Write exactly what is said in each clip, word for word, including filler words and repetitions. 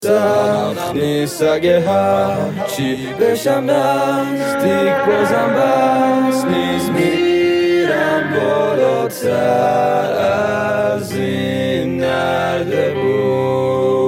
سخت نیست اگه هرچی بشم نزدیک بازم بس نیز میرم بالاتر از این نرده بود.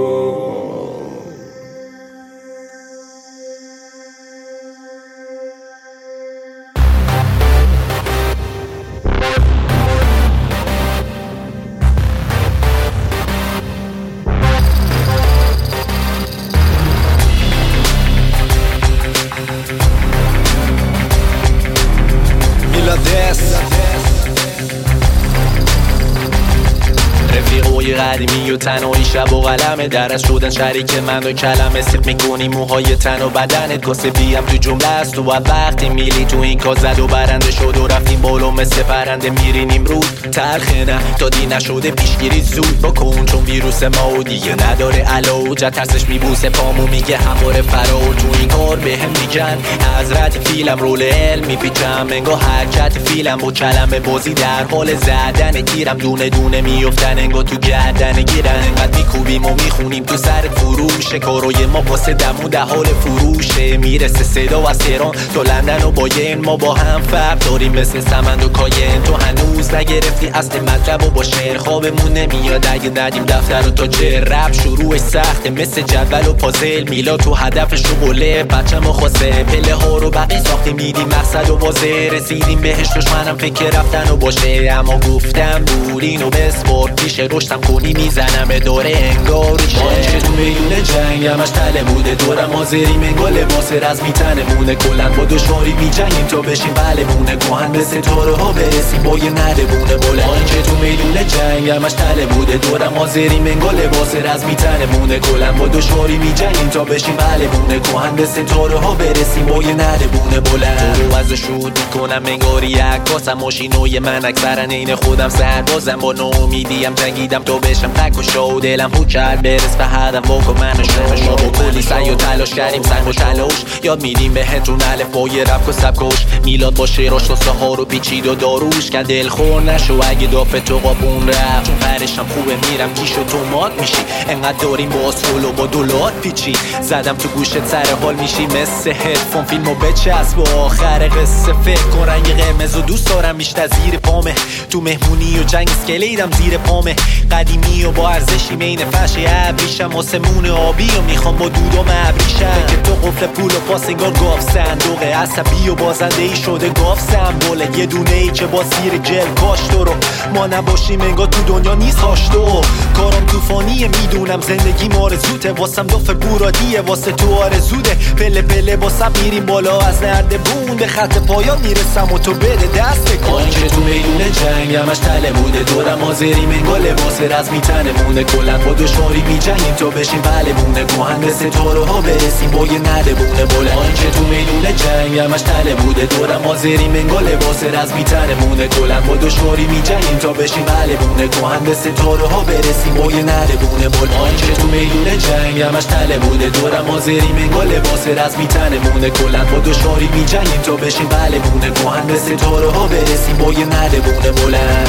رفیقوی قدیمی و تنهایی شب و قلمه درست شدن شریک من و کلمه سیخ میکنی موهای تن و بدنت گسه بیم تو جمله است و وقتی میلی تو این کار زد و برنده شد و رفتیم بالا مثل پرنده میرین امروز تلخه نه دادی نشده پیشگیری زود بکن چون ویروس ما و دیگه نداره علاج ترسش میبوسه پامو میگه همواره فرار تو این کار به هم میگن حضرت فیلم رول علم میپیچم انگاه حرکت فیلم با کلمه بازی در حال زدن تیرم دونه دونه میفتن انگاه تو گردن گیرن انقدر میکوبیم و میخونیم تو سر فروش کاروی ما واسه دمو در حال فروشه میرسه صدا از تهران تو لندن و باین ما با هم فرق داریم مثل سمند و کاین تو هنوز نگرفتی اصل مطلب و با شعر خوابمون نمیاد اگه ندیم دفتر و تا چه رپ شروعش سخته مثل جدول و پازل میلا تو هدفش رو بله بچه ما خواسته پله ها رو بقیه ساخته میدیم مقصد و واضح رسیدیم بهش دشمنم فکر رفتن و باشه اما گفتم بولین و بسپار پیش رشتم کنی میزنم به دوره انگاری که تو میون جنگ همش تله بوده دورم حاضری منگاه لباس رزمی تنمونه کلن با دشواری میجنگیم تا بشیم بله بونه گوهن به ستاره ها برسیم با یه نده بونه بلند که تو میون جنگ همش تله بوده دورم حاضری منگاه لباس رزمی تنمونه کلن با دشواری میجنگیم تا بشیم بله بونه گوهن به ستاره ها برسیم با یه نده بونه بلند تو رو از شود میکنم انگاری عکاسم ماشینوی من اکثرا عین خودم سربازم با نومیدیم جنگیدم تو بشم تک و شو دلم پو کرد برس به هدم واکن منو شمش ما با کلی سعی و تلاش کردیم سنگ و تلاش یاد میدیم بهتون الف با یه رفت و سبکش میلاد با شیراش و سها رو پیچید و داروش که دل خور نشو اگه دافه تو قابون رفت چون پرشم خوبه میرم کیش و تو مات میشی انقدر داریم با سولو با دولار پیچی زدم تو گوشت سر حال میشی مثل هدفون فیلمو بچسب و آخر قصه فکر کن رنگ قرمز و دوست دارم بیشتر زیر پامه تو مهمونی و جنگ اسکلیدم زیر پامه قدیمی و با ارزشی مین فرش ابریشم آسمون آبی و میخوام با دودم ابریشم که تو قفل پول و پاس انگار گاف صندوق عصبی و بازنده ای شده گاف سمبوله یه دونه ای که با سیر جل کاشت رو ما نباشیم انگار تو دنیا نیست هاشتو کارم توفانیه میدونم زندگی آرزوته واسم داف بورادیه واسه تو آرزوده پله پله واسم میریم بالا از نرده بون به خط پایان میرسم و تو بده دست کن که تو میدون جنگ همش تله بوده دورم حاضری منگاه لباس رزمی تنمونه کلن با دشواری میجنگیم تا بشیم بله بونه گوهن به ستاره ها برسیم با یه نده بونه بلند که تو میدون جنگ همش تله بوده دورم حاضری منگاه لباس رزمی تنمونه کلن با دشواری میجنگیم تا بشیم بله بونه گوهن به ستاره ها برسیم با یه نده بونه بلند که تو میدون جنگ همش تله بوده دورم حاضری منگاه لباس رزمی تنمونه کلن با دشواری میجنگیم تا بشیم بله بونه گوهن به ستاره ها برسیم با یه نده بونه بلند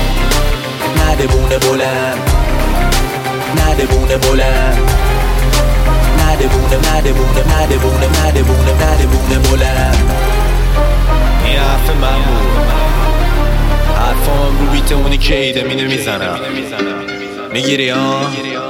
نده بونه بلند نده بونه بلند نده بونه نده بونه نده بونه نده بونه نده بونه بلند این حرف من بود حرفام رو بیت اونی که ایده مینه میزنم میگیری ها